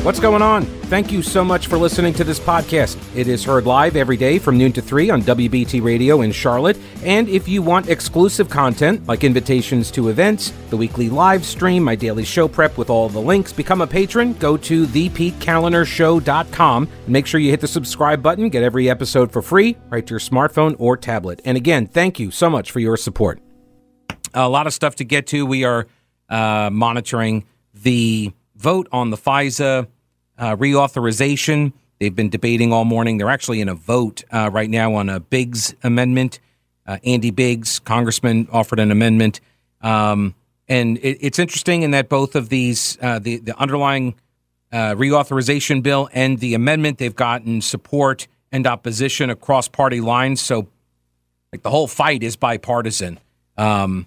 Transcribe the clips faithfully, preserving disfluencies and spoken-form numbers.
What's going on? Thank you so much for listening to this podcast. It is heard live every day from noon to three on W B T Radio in Charlotte. And if you want exclusive content like invitations to events, the weekly live stream, my daily show prep with all the links, become a patron, go to the pete kaliner show dot com. Make sure you hit the subscribe button, get every episode for free right to your smartphone or tablet. And again, thank you so much for your support. A lot of stuff to get to. We are uh, monitoring the vote on the FISA uh, reauthorization. They've been debating all morning. They're actually in a vote uh, right now on a Biggs amendment. Uh, Andy Biggs, congressman, offered an amendment. Um, and it, it's interesting in that both of these, uh, the, the underlying uh, reauthorization bill and the amendment, they've gotten support and opposition across party lines. So like the whole fight is bipartisan um,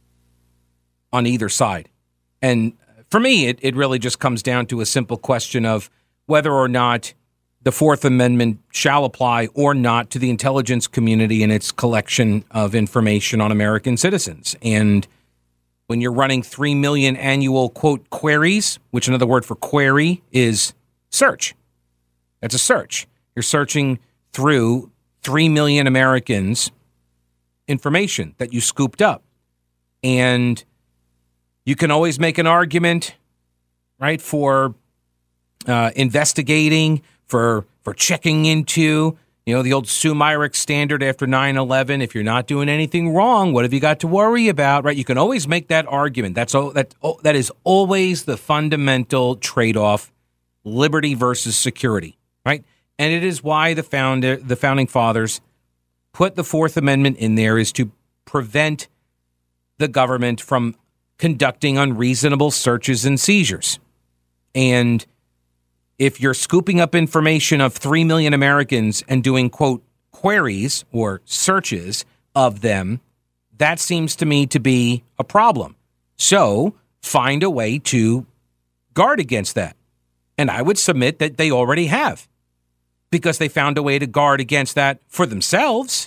on either side. And for me, it, it really just comes down to a simple question of whether or not the Fourth Amendment shall apply or not to the intelligence community and its collection of information on American citizens. And when you're running three million annual, quote, queries, which another word for query is search. That's a search. You're searching through three million Americans' information that you scooped up. And you can always make an argument, right, for uh, investigating, for for checking into, you know, the old Sue Myrick standard after nine eleven. If you're not doing anything wrong, what have you got to worry about, right? You can always make that argument. That's all, that that is always the fundamental trade-off, liberty versus security, right? And it is why the founder, the founding fathers put the Fourth Amendment in there, is to prevent the government from conducting unreasonable searches and seizures. And if you're scooping up information of three million Americans and doing, quote, queries or searches of them, that seems to me to be a problem. So find a way to guard against that. And I would submit that they already have, because they found a way to guard against that for themselves,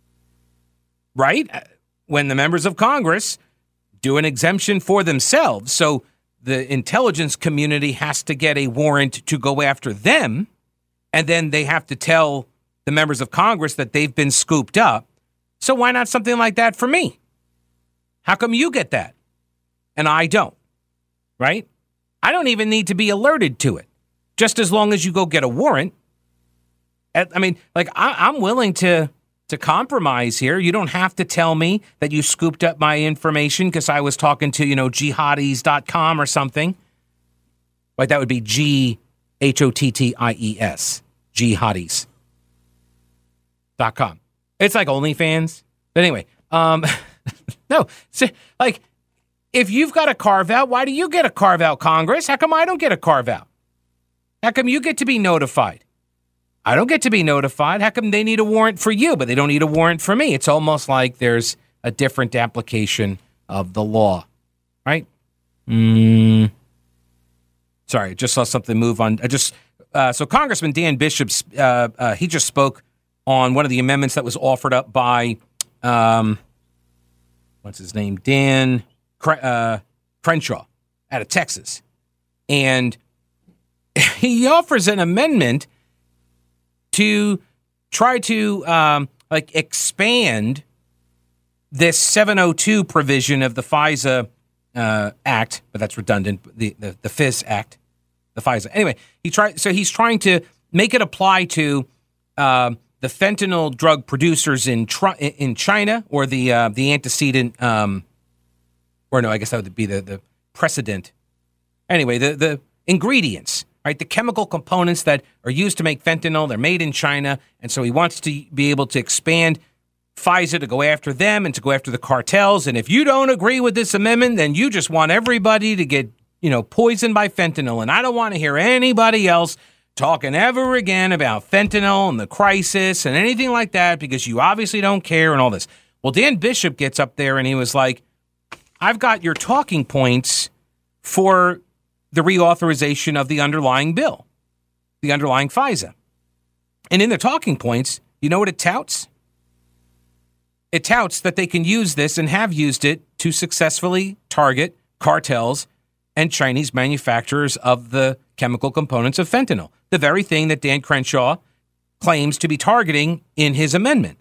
right? When the members of Congress do an exemption for themselves, so the intelligence community has to get a warrant to go after them, and then they have to tell the members of Congress that they've been scooped up. So why not something like that for me? How come you get that and I don't, right? I don't even need to be alerted to it, just as long as you go get a warrant. I mean, like, I, I'm willing to to compromise here. You don't have to tell me that you scooped up my information because I was talking to, you know, jihadis dot com or something. Like, that would be G H O T T I E S, jihadis dot com. It's like OnlyFans. But anyway, um, no, so, like, if you've got a carve out, why do you get a carve out, Congress? How come I don't get a carve out? How come you get to be notified? I don't get to be notified. How come they need a warrant for you, but they don't need a warrant for me? It's almost like there's a different application of the law, right? Mm. Sorry, I just saw something move on. I just uh, so Congressman Dan Bishop, uh, uh, he just spoke on one of the amendments that was offered up by, um, what's his name, Dan uh, Crenshaw out of Texas, and he offers an amendment to try to um, like expand this seven oh two provision of the FISA uh, Act, but that's redundant. The, the the FIS Act, the FISA. Anyway, he tried. So he's trying to make it apply to uh, the fentanyl drug producers in tr- in China, or the uh, the antecedent, um, or no, I guess that would be the the precedent. Anyway, the the ingredients. Right, the chemical components that are used to make fentanyl, they're made in China, and so he wants to be able to expand FISA to go after them and to go after the cartels. And if you don't agree with this amendment, then you just want everybody to get, you know, poisoned by fentanyl. And I don't want to hear anybody else talking ever again about fentanyl and the crisis and anything like that, because you obviously don't care and all this. Well, Dan Bishop gets up there and he was like, I've got your talking points for the reauthorization of the underlying bill, the underlying FISA. And in the talking points, you know what it touts? It touts that they can use this and have used it to successfully target cartels and Chinese manufacturers of the chemical components of fentanyl, the very thing that Dan Crenshaw claims to be targeting in his amendment.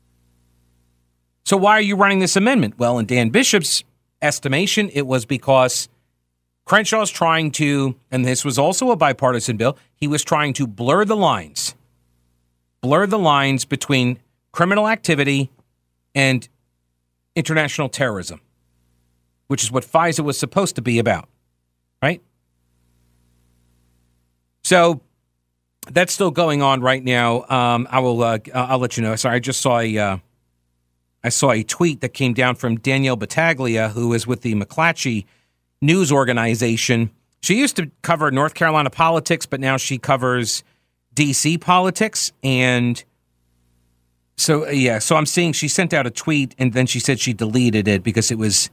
So why are you running this amendment? Well, in Dan Bishop's estimation, it was because Crenshaw's trying to, and this was also a bipartisan bill, he was trying to blur the lines, blur the lines between criminal activity and international terrorism, which is what FISA was supposed to be about, right? So that's still going on right now. Um, I will. Uh, I'll let you know. Sorry, I just saw a. Uh, I saw a tweet that came down from Danielle Battaglia, who is with the McClatchy News Organization. She used to cover North Carolina politics, but now she covers D C politics. And so, yeah, so I'm seeing she sent out a tweet, and then she said she deleted it because it was.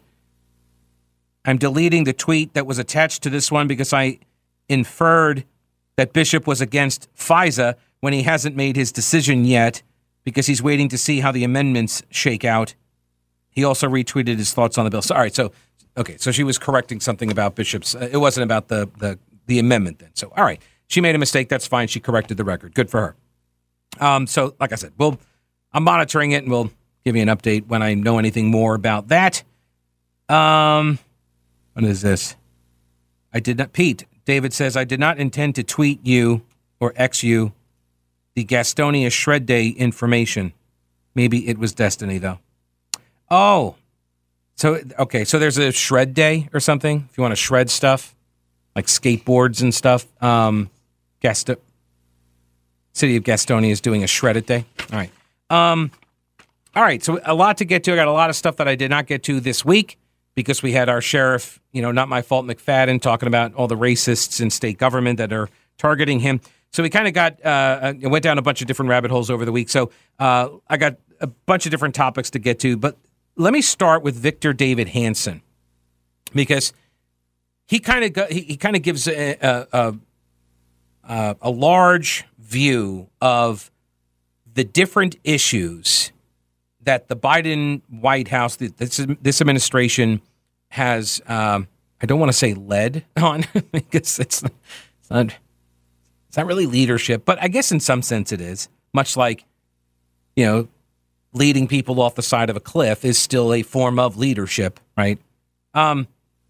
I'm deleting the tweet that was attached to this one because I inferred that Bishop was against FISA when he hasn't made his decision yet because he's waiting to see how the amendments shake out. He also retweeted his thoughts on the bill. So, all right, so, okay, so she was correcting something about Bishop's. Uh, it wasn't about the, the, the amendment then. So, all right, she made a mistake. That's fine. She corrected the record. Good for her. Um, so, like I said, we'll, I'm monitoring it, and we'll give you an update when I know anything more about that. Um, what is this? I did not, Pete. David says, I did not intend to tweet you or X you the Gastonia Shred Day information. Maybe it was Destiny, though. Oh, so, okay, so there's a Shred Day or something, if you want to shred stuff, like skateboards and stuff. Um, Gasto- City of Gastonia is doing a Shred It Day. All right. Um, all right, so a lot to get to. I got a lot of stuff that I did not get to this week, because we had our sheriff, you know, not my fault, McFadden, talking about all the racists in state government that are targeting him. So we kind of got, uh, went down a bunch of different rabbit holes over the week. So uh, I got a bunch of different topics to get to. But let me start with Victor David Hanson, because he kind of he, he kind of gives a, a, a, a large view of the different issues that the Biden White House, this, this administration has, um, I don't want to say led on, because it's, it's not, it's not really leadership, but I guess in some sense it is. Much like, you know, leading people off the side of a cliff is still a form of leadership, right? Um,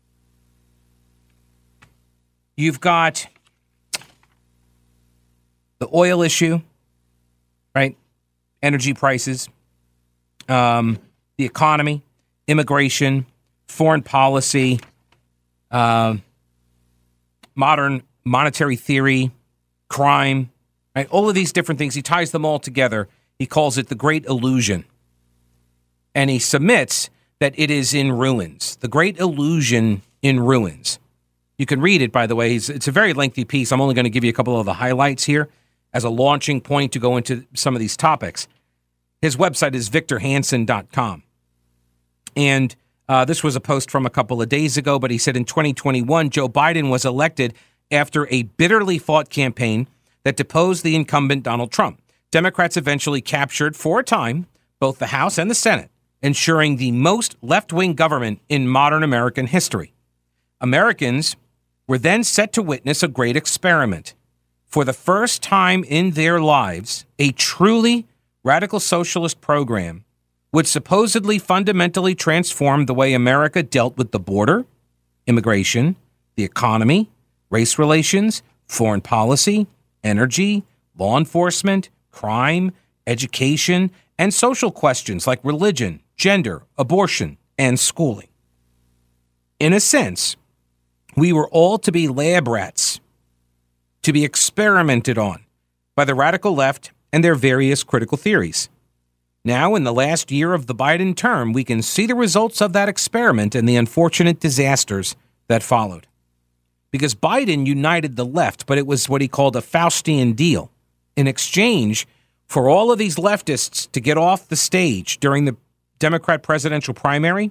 you've got the oil issue, right? Energy prices. Um, the economy, immigration, foreign policy, uh, modern monetary theory, crime, right? All of these different things. He ties them all together. He calls it the Great Illusion. And he submits that it is in ruins. The Great Illusion in ruins. You can read it, by the way. It's a very lengthy piece. I'm only going to give you a couple of the highlights here as a launching point to go into some of these topics. His website is victor hanson dot com. And uh, this was a post from a couple of days ago, but he said in twenty twenty-one, Joe Biden was elected after a bitterly fought campaign that deposed the incumbent Donald Trump. Democrats eventually captured, for a time, both the House and the Senate, ensuring the most left-wing government in modern American history. Americans were then set to witness a great experiment. For the first time in their lives, a truly radical socialist program would supposedly fundamentally transform the way America dealt with the border, immigration, the economy, race relations, foreign policy, energy, law enforcement, crime, education, and social questions like religion, gender, abortion, and schooling. In a sense, we were all to be lab rats, to be experimented on by the radical left and their various critical theories. Now, in the last year of the Biden term, we can see the results of that experiment and the unfortunate disasters that followed. Because Biden united the left, but it was what he called a Faustian deal. In exchange for all of these leftists to get off the stage during the Democrat presidential primary,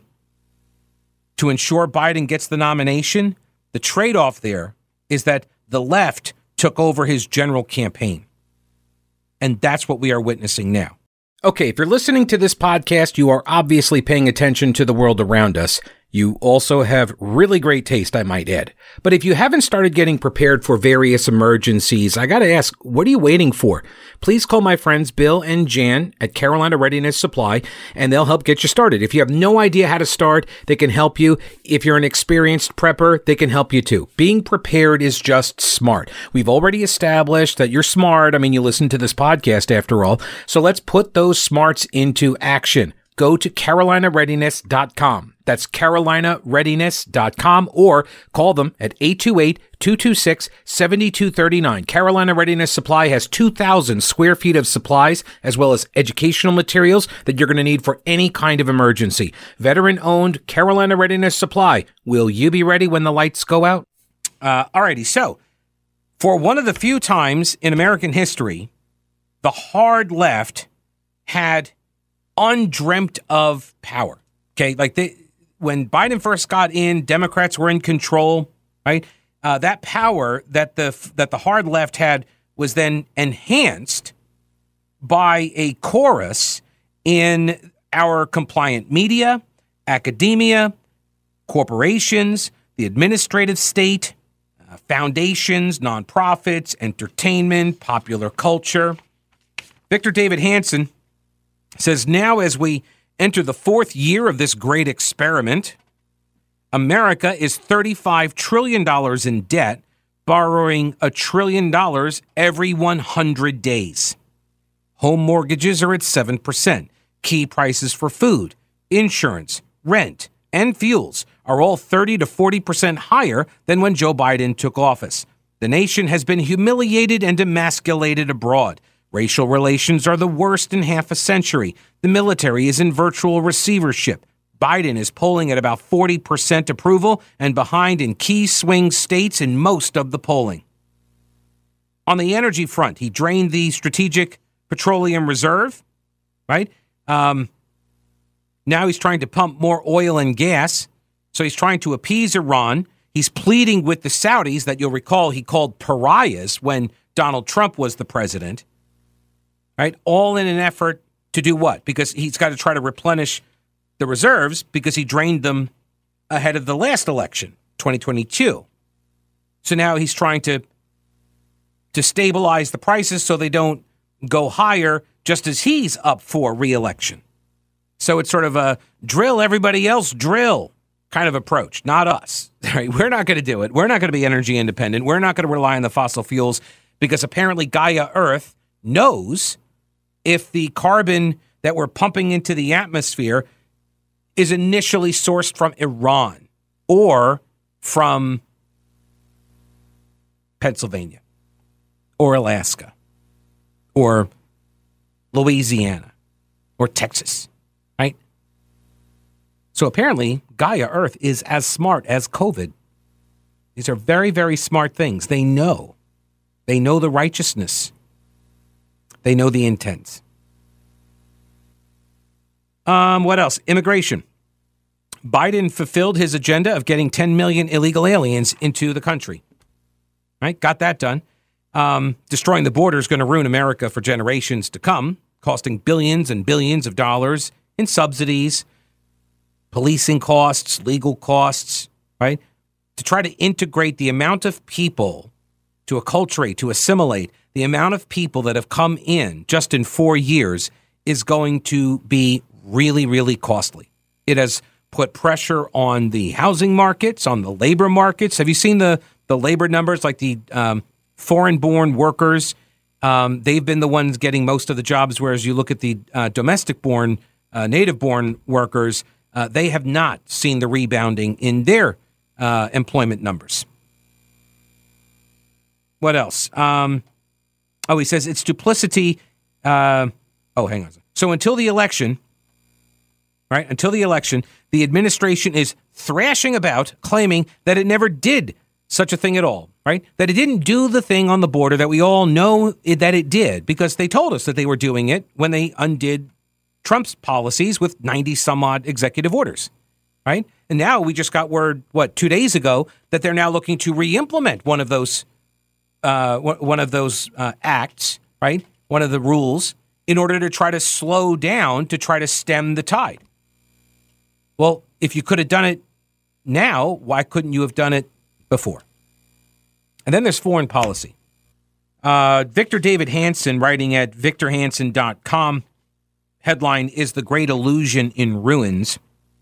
to ensure Biden gets the nomination, the trade-off there is that the left took over his general campaign. And that's what we are witnessing now. Okay, if you're listening to this podcast, you are obviously paying attention to the world around us. You also have really great taste, I might add. But if you haven't started getting prepared for various emergencies, I gotta ask, what are you waiting for? Please call my friends Bill and Jan at Carolina Readiness Supply, and they'll help get you started. If you have no idea how to start, they can help you. If you're an experienced prepper, they can help you too. Being prepared is just smart. We've already established that you're smart. I mean, you listen to this podcast after all. So let's put those smarts into action. Go to carolina readiness dot com. That's carolina readiness dot com, or call them at eight two eight, two two six, seven two three nine. Carolina Readiness Supply has two thousand square feet of supplies as well as educational materials that you're going to need for any kind of emergency. Veteran-owned Carolina Readiness Supply. Will you be ready when the lights go out? Uh, alrighty, so for one of the few times in American history, the hard left had undreamt of power. Okay, like they, when Biden first got in, Democrats were in control, right? Uh, that power that the that the hard left had was then enhanced by a chorus in our compliant media, academia, corporations, the administrative state, uh, foundations, nonprofits, entertainment, popular culture. Victor David Hanson says, now as we enter the fourth year of this great experiment, America is thirty-five trillion dollars in debt, borrowing a trillion dollars every one hundred days. Home mortgages are at seven percent. Key prices for food, insurance, rent, and fuels are all thirty to forty percent higher than when Joe Biden took office. The nation has been humiliated and emasculated abroad. Racial relations are the worst in half a century. The military is in virtual receivership. Biden is polling at about forty percent approval and behind in key swing states in most of the polling. On the energy front, he drained the Strategic Petroleum Reserve, right? Um, now he's trying to pump more oil and gas. So he's trying to appease Iran. He's pleading with the Saudis that you'll recall he called pariahs when Donald Trump was the president. Right, all in an effort to do what? Because he's got to try to replenish the reserves because he drained them ahead of the last election, twenty twenty-two. So now he's trying to to stabilize the prices so they don't go higher just as he's up for re-election. So it's sort of a drill everybody else drill kind of approach, not us. Right? We're not going to do it. We're not going to be energy independent. We're not going to rely on the fossil fuels because apparently Gaia Earth knows if the carbon that we're pumping into the atmosphere is initially sourced from Iran or from Pennsylvania or Alaska or Louisiana or Texas, right? So apparently Gaia Earth is as smart as COVID. These are very, very smart things. They know. They know the righteousness. They know the intent. Um, what else? Immigration. Biden fulfilled his agenda of getting ten million illegal aliens into the country. Right? Got that done. Um, destroying the border is going to ruin America for generations to come, costing billions and billions of dollars in subsidies, policing costs, legal costs, right? To try to integrate the amount of people, to acculturate, to assimilate, the amount of people that have come in just in four years is going to be really, really costly. It has put pressure on the housing markets, on the labor markets. Have you seen the, the labor numbers, like the um, foreign-born workers? Um, they've been the ones getting most of the jobs, whereas you look at the uh, domestic-born, uh, native-born workers, uh, they have not seen the rebounding in their uh, employment numbers. What else? Um, oh, he says it's duplicity. Uh, oh, hang on. So until the election, right, until the election, the administration is thrashing about, claiming that it never did such a thing at all, right? That it didn't do the thing on the border that we all know it, that it did, because they told us that they were doing it when they undid Trump's policies with ninety some odd executive orders, right? And now we just got word, what, two days ago, that they're now looking to re-implement one of those, uh, one of those uh, acts, right? One of the rules, in order to try to slow down, to try to stem the tide. Well, if you could have done it now, why couldn't you have done it before? And then there's foreign policy. Uh, Victor David Hanson, writing at victor hanson dot com, headline, "Is the Great Illusion in Ruins?"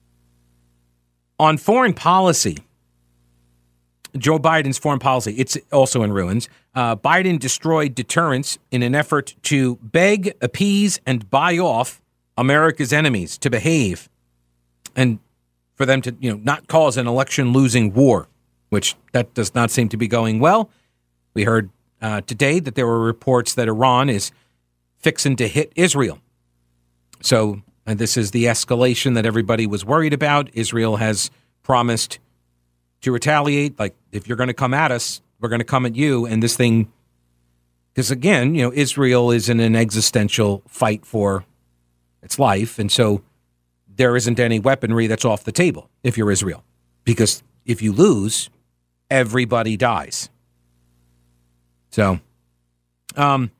On foreign policy, Joe Biden's foreign policy, it's also in ruins. Uh, Biden destroyed deterrence in an effort to beg, appease, and buy off America's enemies to behave and for them to, you know, not cause an election-losing war, which that does not seem to be going well. We heard uh, today that there were reports that Iran is fixing to hit Israel. So, and this is the escalation that everybody was worried about. Israel has promised to retaliate. Like, if you're going to come at us, we're going to come at you. And this thing, because again, you know, Israel is in an existential fight for its life. And so there isn't any weaponry that's off the table if you're Israel, because if you lose, everybody dies. So, um,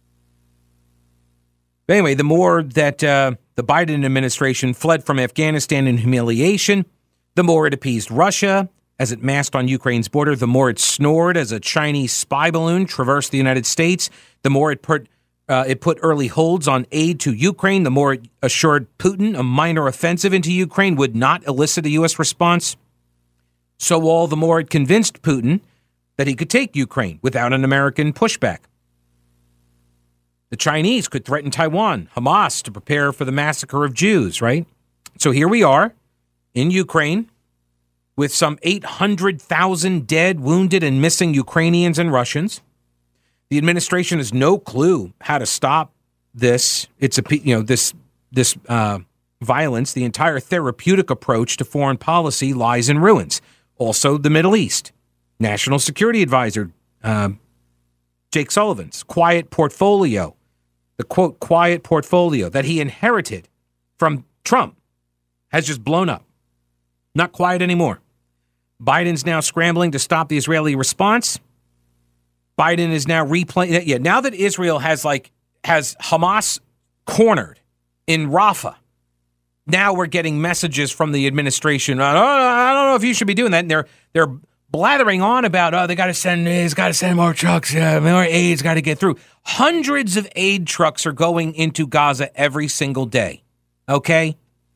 but anyway, the more that uh, the Biden administration fled from Afghanistan in humiliation, the more it appeased Russia as it massed on Ukraine's border, the more it snored as a Chinese spy balloon traversed the United States, the more it put uh, it put early holds on aid to Ukraine, the more it assured Putin a minor offensive into Ukraine would not elicit a U S response. So all the more it convinced Putin that he could take Ukraine without an American pushback. The Chinese could threaten Taiwan, Hamas, to prepare for the massacre of Jews, right? So here we are in Ukraine with some eight hundred thousand dead, wounded, and missing Ukrainians and Russians. The administration has no clue how to stop this. It's a, you know, this this uh, violence. The entire therapeutic approach to foreign policy lies in ruins. Also, the Middle East. National Security Advisor uh, Jake Sullivan's quiet portfolio, the quote, quiet portfolio that he inherited from Trump, has just blown up. Not quiet anymore. Biden's now scrambling to stop the Israeli response. Biden is now replaying. Yeah, now that Israel has like has Hamas cornered in Rafah, now we're getting messages from the administration. I don't, I don't know if you should be doing that. And they're they're blathering on about, oh, they got to send, he's got to send more trucks, uh, more aid's got to get through. Hundreds of aid trucks are going into Gaza every single day. Okay.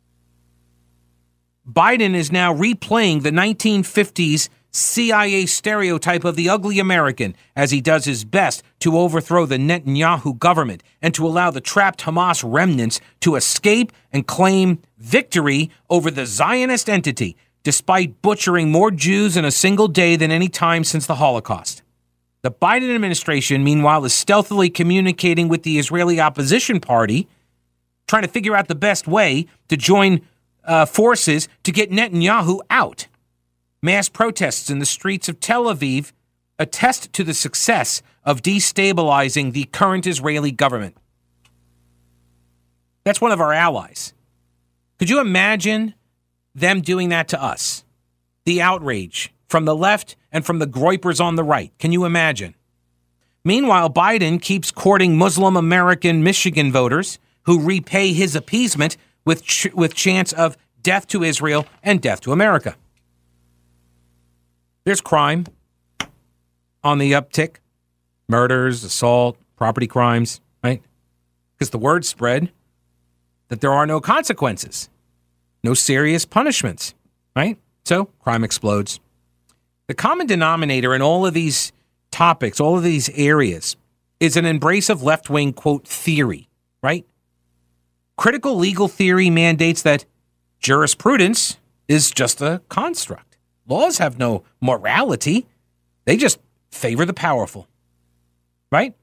Biden is now replaying the nineteen fifties C I A stereotype of the ugly American as he does his best to overthrow the Netanyahu government and to allow the trapped Hamas remnants to escape and claim victory over the Zionist entity, despite butchering more Jews in a single day than any time since the Holocaust. The Biden administration, meanwhile, is stealthily communicating with the Israeli opposition party, trying to figure out the best way to join uh, forces to get Netanyahu out. Mass protests in the streets of Tel Aviv attest to the success of destabilizing the current Israeli government. That's one of our allies. Could you imagine them doing that to us? The outrage from the left and from the groypers on the right. Can you imagine? Meanwhile, Biden keeps courting Muslim American Michigan voters who repay his appeasement with ch- with chants of death to Israel and death to America. There's crime on the uptick. Murders, assault, property crimes, right? Because the word spread that there are no consequences, no serious punishments, right? So crime explodes. The common denominator in all of these topics, all of these areas, is an embrace of left-wing, quote, theory, right? Critical legal theory mandates that jurisprudence is just a construct. Laws have no morality. They just favor the powerful, right?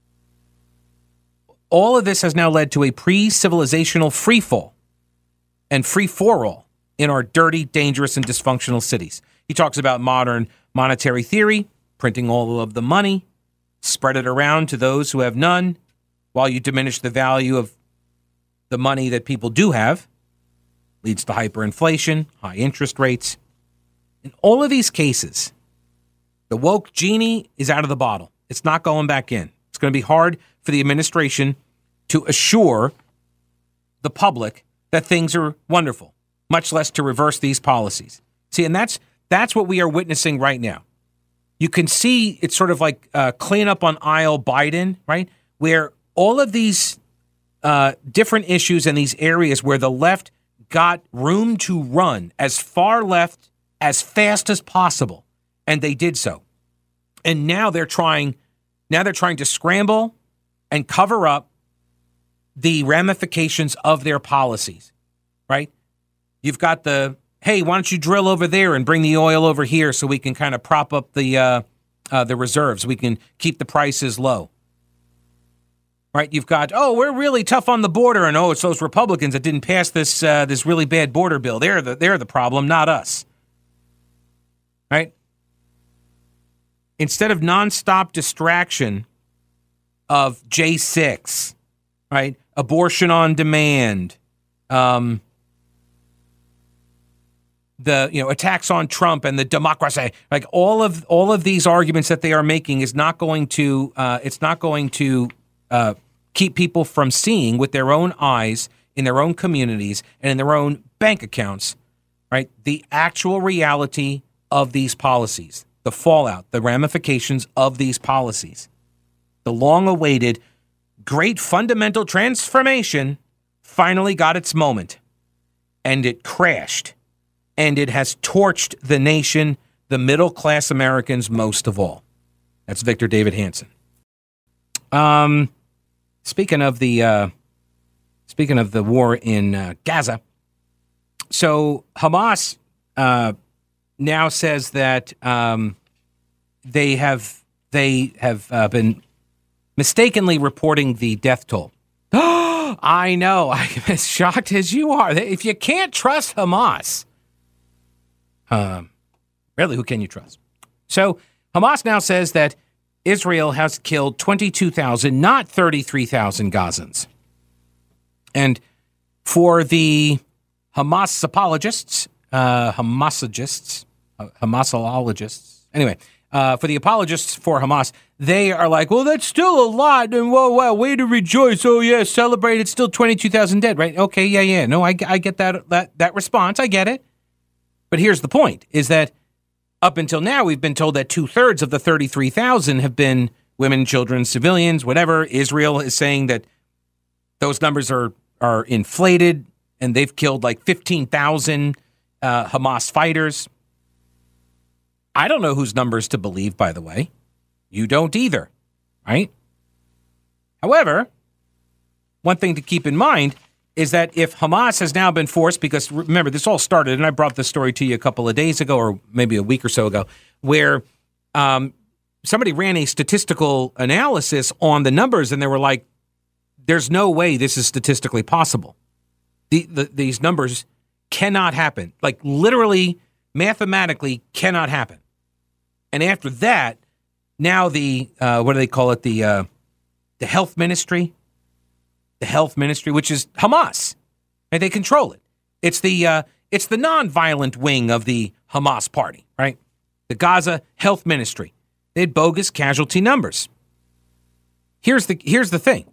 All of this has now led to a pre-civilizational freefall and free-for-all in our dirty, dangerous, and dysfunctional cities. He talks about modern monetary theory, printing all of the money, spread it around to those who have none, while you diminish the value of the money that people do have, leads to hyperinflation, high interest rates. In all of these cases, the woke genie is out of the bottle. It's not going back in. It's going to be hard for the administration to assure the public that things are wonderful, much less to reverse these policies. See, and that's that's what we are witnessing right now. You can see it's sort of like uh, clean up on aisle Biden, right? Where all of these uh, different issues and these areas where the left got room to run as far left as fast as possible, and they did so. And now they're trying, now they're trying to scramble and cover up the ramifications of their policies, right? You've got the, hey, why don't you drill over there and bring the oil over here so we can kind of prop up the uh, uh, the reserves. We can keep the prices low, right? You've got, oh, we're really tough on the border, and oh, it's those Republicans that didn't pass this uh, this really bad border bill. They're the they're the problem, not us, right? Instead of nonstop distraction of J six, right? Abortion on demand, um, the you know attacks on Trump and the democracy, like all of all of these arguments that they are making is not going to uh, it's not going to uh, keep people from seeing with their own eyes in their own communities and in their own bank accounts, right? The actual reality of these policies, the fallout, the ramifications of these policies, the long-awaited great fundamental transformation finally got its moment, and it crashed. And it has torched the nation, the middle-class Americans, most of all. That's Victor David Hanson. Um, speaking of the uh, speaking of the war in uh, Gaza, so Hamas uh, now says that um, they have they have uh, been mistakenly reporting the death toll. I know, I'm as shocked as you are. If you can't trust Hamas. Um, really, who can you trust? So Hamas now says that Israel has killed twenty-two thousand, not thirty-three thousand Gazans. And for the Hamas apologists, uh, Hamasologists, uh, Hamasologists, anyway, uh, for the apologists for Hamas, they are like, well, that's still a lot. And whoa, wow, way to rejoice. Oh, yeah, celebrate. It's still twenty-two thousand dead, right? Okay, yeah, yeah. No, I, I get that, that, that response. I get it. But here's the point, is that up until now, we've been told that two-thirds of the thirty-three thousand have been women, children, civilians, whatever. Israel is saying that those numbers are, are inflated, and they've killed like fifteen thousand uh, Hamas fighters. I don't know whose numbers to believe, by the way. You don't either, right? However, one thing to keep in mind is that if Hamas has now been forced, because remember, this all started, and I brought this story to you a couple of days ago, or maybe a week or so ago, where um, somebody ran a statistical analysis on the numbers, and they were like, there's no way this is statistically possible. The, the, these numbers cannot happen. Like, literally, mathematically, cannot happen. And after that, now the, uh, what do they call it, the uh, the health ministry, the health ministry, which is Hamas, and they control it. It's the uh, it's the nonviolent wing of the Hamas party, right? The Gaza Health Ministry. They had bogus casualty numbers. Here's the here's the thing.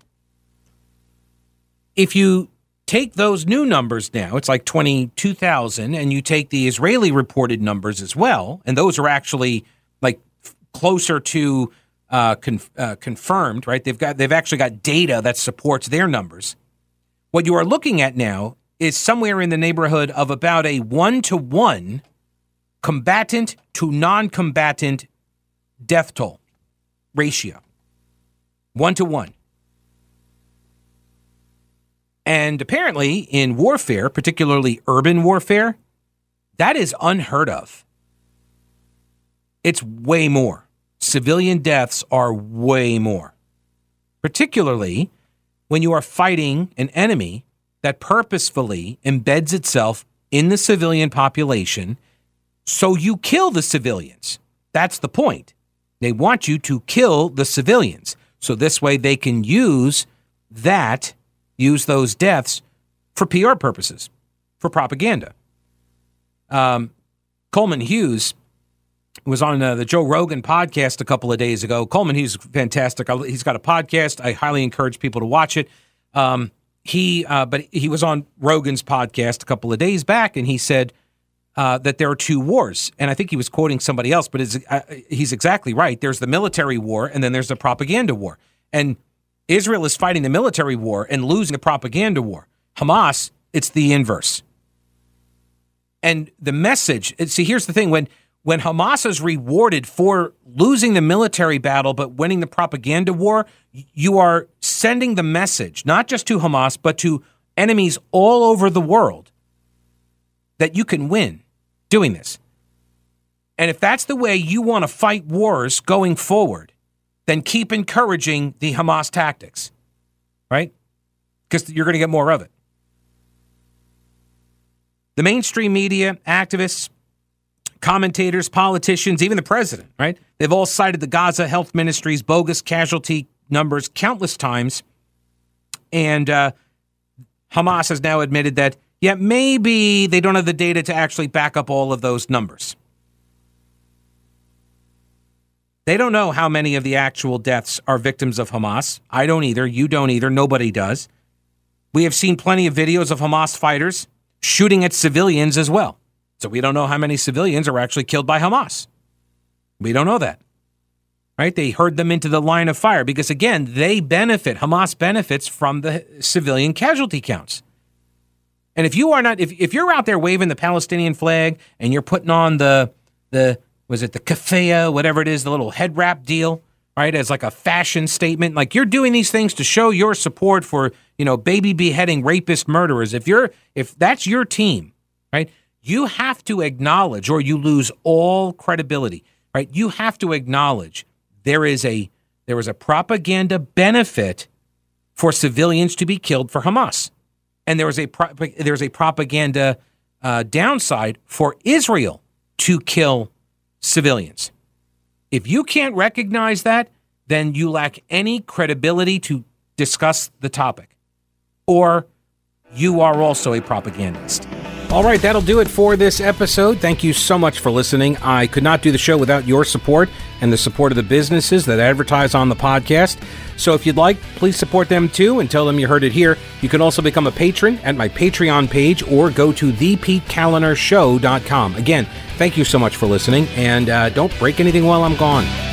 If you take those new numbers now, it's like twenty-two thousand, and you take the Israeli reported numbers as well, and those are actually like closer to Uh, con- uh, confirmed, right? They've got they've actually got data that supports their numbers. What you are looking at now is somewhere in the neighborhood of about a one-to-one combatant to non-combatant death toll ratio. One-to-one. And apparently in warfare, particularly urban warfare, that is unheard of. It's way more. Civilian deaths are way more, particularly when you are fighting an enemy that purposefully embeds itself in the civilian population, so you kill the civilians. That's the point. They want you to kill the civilians, so this way they can use that, use those deaths for P R purposes, for propaganda. Um, Coleman Hughes was on uh, the Joe Rogan podcast a couple of days ago. Coleman, he's fantastic. He's got a podcast. I highly encourage people to watch it. Um, he, uh, but he was on Rogan's podcast a couple of days back, and he said, uh, that there are two wars. And I think he was quoting somebody else, but it's, uh, he's exactly right. There's the military war, and then there's the propaganda war. And Israel is fighting the military war and losing the propaganda war. Hamas, it's the inverse. And the message, see, here's the thing. When, when Hamas is rewarded for losing the military battle but winning the propaganda war, you are sending the message, not just to Hamas, but to enemies all over the world, that you can win doing this. And if that's the way you want to fight wars going forward, then keep encouraging the Hamas tactics, right? Because you're going to get more of it. The mainstream media, activists, commentators, politicians, even the president, right? They've all cited the Gaza Health Ministry's bogus casualty numbers countless times. And uh, Hamas has now admitted that, yeah, maybe they don't have the data to actually back up all of those numbers. They don't know how many of the actual deaths are victims of Hamas. I don't either. You don't either. Nobody does. We have seen plenty of videos of Hamas fighters shooting at civilians as well. So we don't know how many civilians are actually killed by Hamas. We don't know that. Right? They herd them into the line of fire because, again, they benefit, Hamas benefits from the civilian casualty counts. And if you are not, if, if you're out there waving the Palestinian flag and you're putting on the, the was it the keffiyeh, whatever it is, the little head wrap deal, right, as like a fashion statement, like you're doing these things to show your support for, you know, baby beheading rapist murderers. If you're, if that's your team, right, you have to acknowledge, or you lose all credibility, right? You have to acknowledge there is a, there is a propaganda benefit for civilians to be killed for Hamas. And there is a, pro- there's a propaganda uh, downside for Israel to kill civilians. If you can't recognize that, then you lack any credibility to discuss the topic. Or you are also a propagandist. All right, that'll do it for this episode. Thank you so much for listening. I could not do the show without your support and the support of the businesses that advertise on the podcast. So if you'd like, please support them too and tell them you heard it here. You can also become a patron at my Patreon page or go to the pete kaliner show dot com. Again, thank you so much for listening, and uh, don't break anything while I'm gone.